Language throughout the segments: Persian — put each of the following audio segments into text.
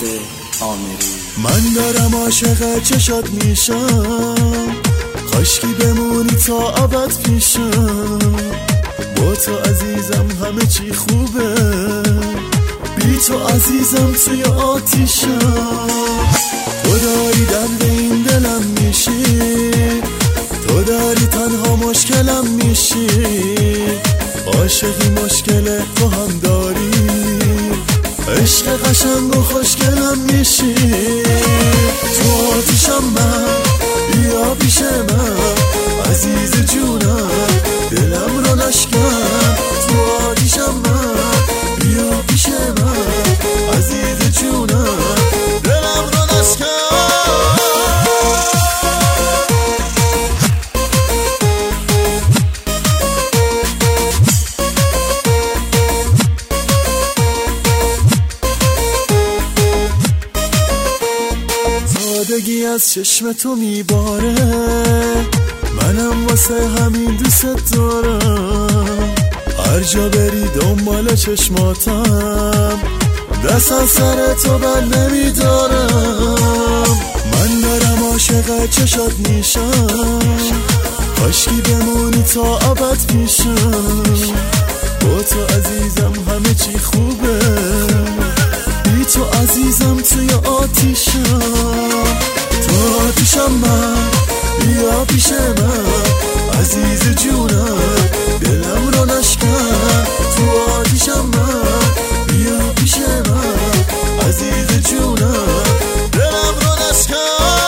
آمری. من دارم عاشق چشات میشم، کاشکی بمونی تا ابد پیشم. با تو عزیزم همه چی خوبه، بی تو عزیزم توی آتیشم. تو داری درد این دلم میشی، تو داری تنها مشکلم میشی. عاشقی مشکل تو هم داری، عشق قشنگ و خوشگلم میشی. تو آتیشم من، بیا پیش من عزیز جونم، دلم رو نشکن. تو آتیشم من، بیا پیش من عزیز جونم، دلم رو نشکن. سادگی از چشم تو میباره، منم واسه همین دوست دارم. هر جا بری دنبال چشماتم، دست از سر تو بر نمیدارم. من دارم عاشق چشات میشم، کاشکی بمونی تا ابد پیشم. با تو عزیزم همه چی خوبه، بی تو عزیزم توی آتیشم. تو آتیشم من، بیا پیش من عزیز جونم، دلم رو نشکن. تو آتیشم من، بیا پیش من عزیز جونم، دلم رو نشکن.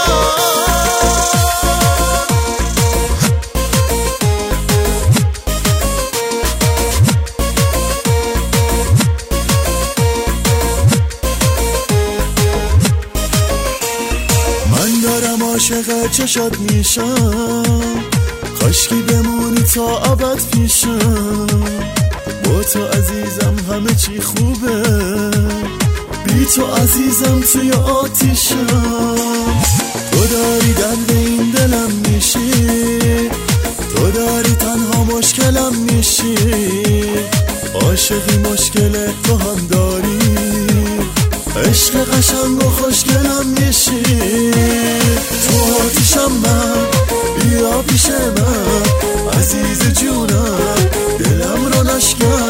عاشق چشات میشم، کاشکی بمونی تا ابد پیشم. با تو عزیزم همه چی خوبه، بی تو عزیزم توی آتیشم. تو داری درد این دلم میشی، تو داری تنها مشکلم میشی. عاشقی مشکل تو هم داری، عشق قشنگ و خوشگلم میشی. تو آتیشم من، بیا پیش من عزیز جونم، دلم رو نشکن.